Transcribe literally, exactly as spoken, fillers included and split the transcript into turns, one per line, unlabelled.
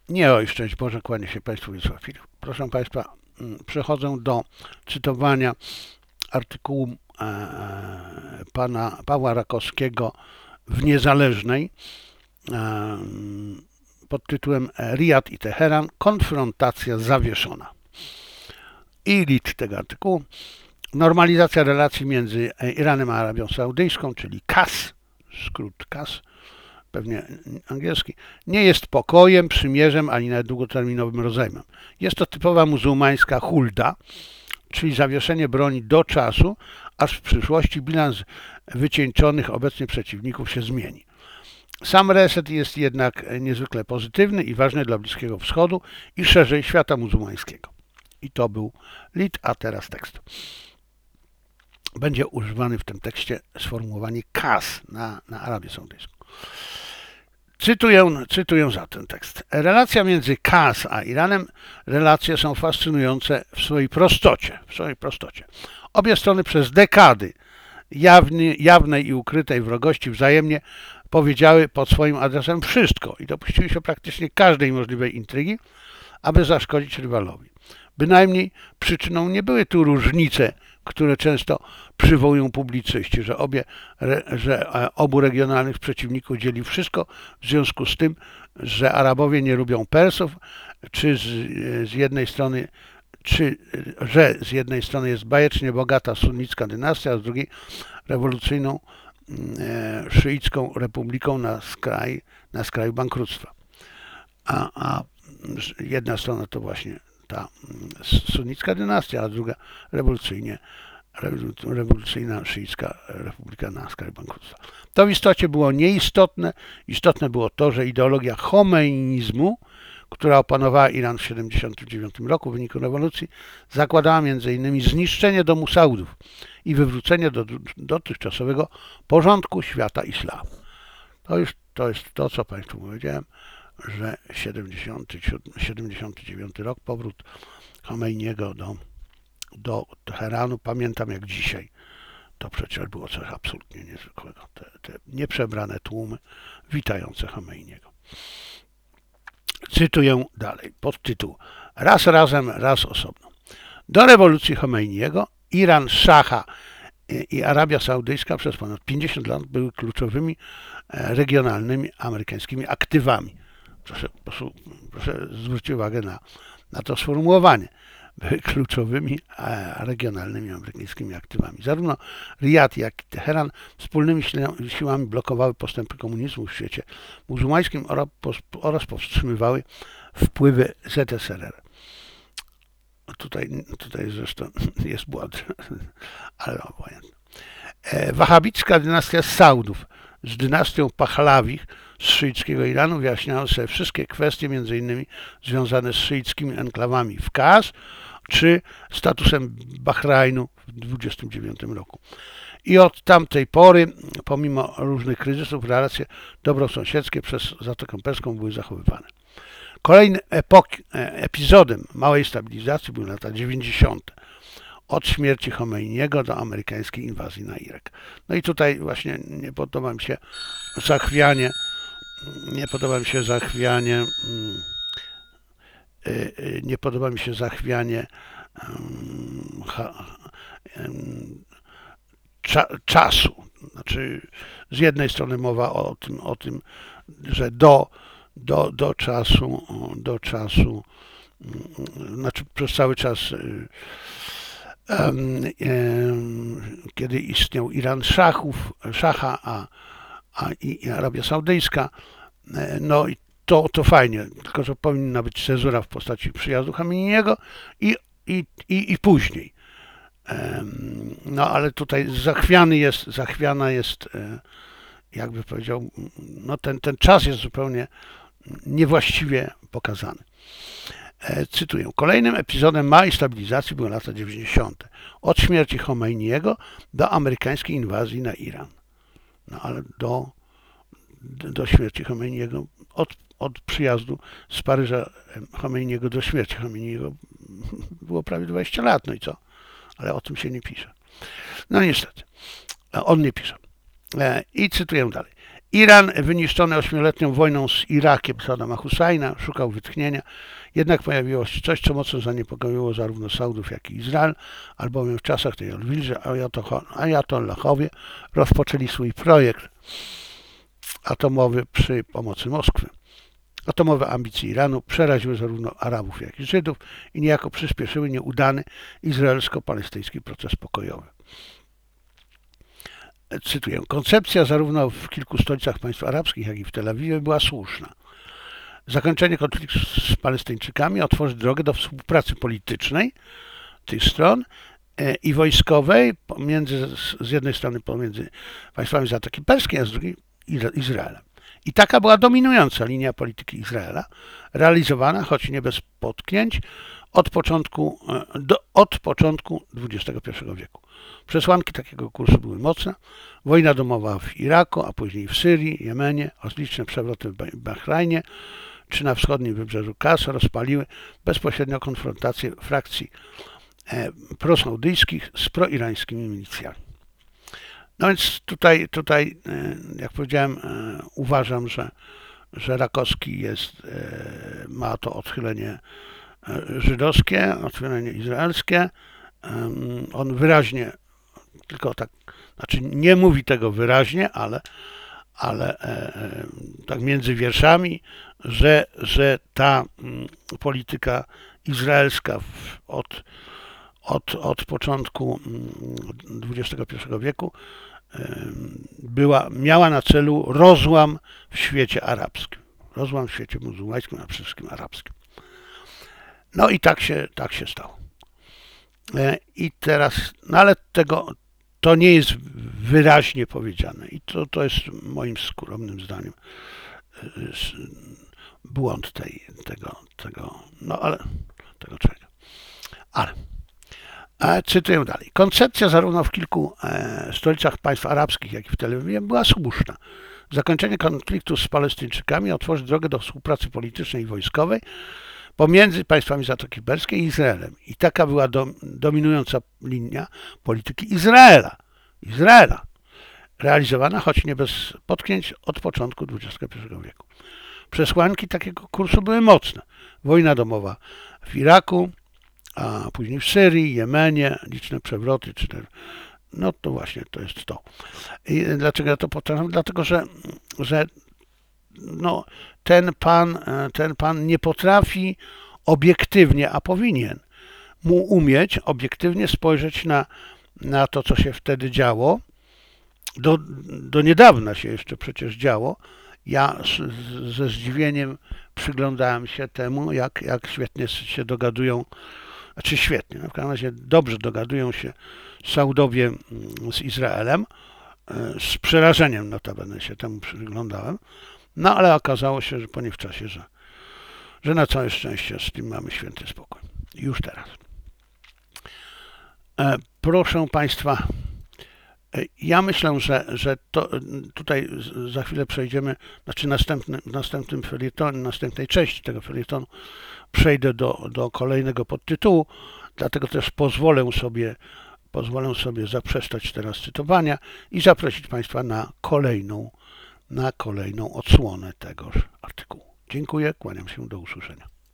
Nie, oj, szczęść Boże, kłania się Państwu Wiesław Filip. Proszę Państwa, przechodzę do cytowania artykułu e, pana Pawła Rakowskiego w Niezależnej e, pod tytułem Riyad i Teheran, konfrontacja zawieszona. I licz tego artykułu: normalizacja relacji między Iranem a Arabią Saudyjską, czyli K A S, skrót K A S, pewnie angielski, nie jest pokojem, przymierzem, ani nawet długoterminowym rozejmem. Jest to typowa muzułmańska hulda, czyli zawieszenie broni do czasu, aż w przyszłości bilans wycieńczonych obecnie przeciwników się zmieni. Sam reset jest jednak niezwykle pozytywny i ważny dla Bliskiego Wschodu i szerzej świata muzułmańskiego. I to był lit, a teraz tekst. Będzie używany w tym tekście sformułowanie K A S na, na Arabię Saudyjską. Cytuję, cytuję za ten tekst. Relacja między K A S a Iranem, relacje są fascynujące w swojej prostocie. W swojej prostocie. Obie strony przez dekady jawny, jawnej i ukrytej wrogości wzajemnie powiedziały pod swoim adresem wszystko i dopuściły się praktycznie każdej możliwej intrygi, aby zaszkodzić rywalowi. Bynajmniej przyczyną nie były tu różnice, które często przywołują publicyści, że, obie, że obu regionalnych przeciwników dzieli wszystko w związku z tym, że Arabowie nie lubią Persów, czy z, z jednej strony, czy że z jednej strony jest bajecznie bogata sunnicka dynastia, a z drugiej rewolucyjną e, szyicką republiką na, skraj, na skraju bankructwa. A, a jedna strona to właśnie ta sunnicka dynastia, a druga rewolucyjnie, rewolucyjna szyicka republika na skraju bankructwa. To w istocie było nieistotne. Istotne było to, że ideologia chomeinizmu, która opanowała Iran w tysiąc dziewięćset siedemdziesiątym dziewiątym roku w wyniku rewolucji, zakładała między innymi zniszczenie domu Saudów i wywrócenie do dotychczasowego porządku świata islamu. To już to jest to, co Państwu powiedziałem, że siedemdziesiąty dziewiąty rok, powrót Chomeiniego do, do Teheranu, pamiętam jak dzisiaj. To przecież było coś absolutnie niezwykłego. Te, te nieprzebrane tłumy witające Chomeiniego. Cytuję dalej, podtytuł: raz razem, raz osobno. Do rewolucji Chomeiniego Iran, Szacha i Arabia Saudyjska przez ponad pięćdziesiąt lat były kluczowymi regionalnymi amerykańskimi aktywami. Proszę, proszę, proszę zwrócić uwagę na, na to sformułowanie. Były kluczowymi regionalnymi amerykańskimi aktywami. Zarówno Riyad, jak i Teheran wspólnymi siłami blokowały postępy komunizmu w świecie muzułmańskim oraz powstrzymywały wpływy Z S R R. Tutaj, tutaj zresztą jest błąd, ale obojętne. Wahabicka dynastia Saudów z dynastią Pachlawich z szyickiego Iranu wyjaśniają sobie wszystkie kwestie, między innymi związane z szyickimi enklawami w K A S czy statusem Bahrajnu w dwudziestym dziewiątym roku. I od tamtej pory, pomimo różnych kryzysów, relacje dobrosąsiedzkie przez Zatokę Perską były zachowywane. Kolejnym epok- epizodem małej stabilizacji były lata dziewięćdziesiąte. Od śmierci Chomeiniego do amerykańskiej inwazji na Irak. No i tutaj właśnie nie podoba mi się zachwianie, nie podoba mi się zachwianie, nie podoba mi się zachwianie czasu. Znaczy, z jednej strony mowa o tym, o tym, że do, do, do czasu, do czasu, znaczy przez cały czas, kiedy istniał Iran Szachów, Szacha, a, a i Arabia Saudyjska, no i to, to fajnie, tylko że powinna być cezura w postaci przyjazdu Chomeiniego i, i, i, i później. No ale tutaj zachwiany jest, zachwiana jest, jakby powiedział, no ten, ten czas jest zupełnie niewłaściwie pokazany. Cytuję: kolejnym epizodem małej stabilizacji były lata dziewięćdziesiąte. Od śmierci Chomeiniego do amerykańskiej inwazji na Iran. No ale do, do śmierci Chomeiniego, od, od przyjazdu z Paryża Chomeiniego do śmierci Chomeiniego było prawie dwadzieścia lat. No i co? Ale o tym się nie pisze. No niestety, on nie pisze. I cytuję dalej. Iran, wyniszczony ośmioletnią wojną z Irakiem Saddama Husajna, szukał wytchnienia. Jednak pojawiło się coś, co mocno zaniepokoiło zarówno Saudów, jak i Izrael, albowiem w czasach tej Elwilży ajatollahowie rozpoczęli swój projekt atomowy przy pomocy Moskwy. Atomowe ambicje Iranu przeraziły zarówno Arabów, jak i Żydów i niejako przyspieszyły nieudany izraelsko-palestyński proces pokojowy. Cytuję, koncepcja zarówno w kilku stolicach państw arabskich, jak i w Tel Awiwie była słuszna. Zakończenie konfliktu z Palestyńczykami otworzy drogę do współpracy politycznej tych stron i wojskowej pomiędzy, z jednej strony pomiędzy państwami Zatoki Perskiej, a z drugiej Izraelem. I taka była dominująca linia polityki Izraela, realizowana, choć nie bez potknięć, od początku, do, od początku dwudziestego pierwszego wieku. Przesłanki takiego kursu były mocne. Wojna domowa w Iraku, a później w Syrii, Jemenie, liczne przewroty w Bahrajnie czy na wschodnim wybrzeżu Kars rozpaliły bezpośrednio konfrontację frakcji e, prosaudyjskich z proirańskimi milicjami. No więc tutaj, tutaj jak powiedziałem, uważam, że, że Rakowski jest, ma to odchylenie żydowskie, odchylenie izraelskie. On wyraźnie, tylko tak, znaczy nie mówi tego wyraźnie, ale, ale tak między wierszami, że, że ta polityka izraelska od, od, od początku dwudziestego pierwszego wieku była, miała na celu rozłam w świecie arabskim. Rozłam w świecie muzułmańskim, a przede wszystkim arabskim. No i tak się, tak się stało. I teraz, no ale tego, to nie jest wyraźnie powiedziane i to, to jest moim skromnym zdaniem błąd tej, tego, tego, no ale, tego czego. Ale, cytuję dalej. Koncepcja zarówno w kilku e, stolicach państw arabskich, jak i w Tel Awiwie była słuszna. Zakończenie konfliktu z Palestyńczykami otworzy drogę do współpracy politycznej i wojskowej pomiędzy państwami Zatoki Perskiej i Izraelem. I taka była do, dominująca linia polityki Izraela. Izraela. Realizowana, choć nie bez potknięć, od początku dwudziestego pierwszego wieku. Przesłanki takiego kursu były mocne. Wojna domowa w Iraku, a później w Syrii, Jemenie, liczne przewroty, czy te, no to właśnie to jest to. I dlaczego ja to powtarzam? Dlatego, że, że no, ten pan, ten pan nie potrafi obiektywnie, a powinien mu umieć obiektywnie spojrzeć na, na to, co się wtedy działo. Do, do niedawna się jeszcze przecież działo. Ja z, ze zdziwieniem przyglądałem się temu, jak, jak świetnie się dogadują, znaczy świetnie, w każdym razie dobrze dogadują się Saudowie z Izraelem. Z przerażeniem notabene się temu przyglądałem. No ale okazało się, że po nie w czasie, że, że na całe szczęście z tym mamy święty spokój. Już teraz. E, proszę Państwa, e, ja myślę, że, że to, tutaj za chwilę przejdziemy, znaczy następny, w następnym felietonie, następnej części tego felietonu przejdę do, do kolejnego podtytułu, dlatego też pozwolę sobie, pozwolę sobie zaprzestać teraz cytowania i zaprosić Państwa na kolejną na kolejną odsłonę tegoż artykułu. Dziękuję, kłaniam się, do usłyszenia.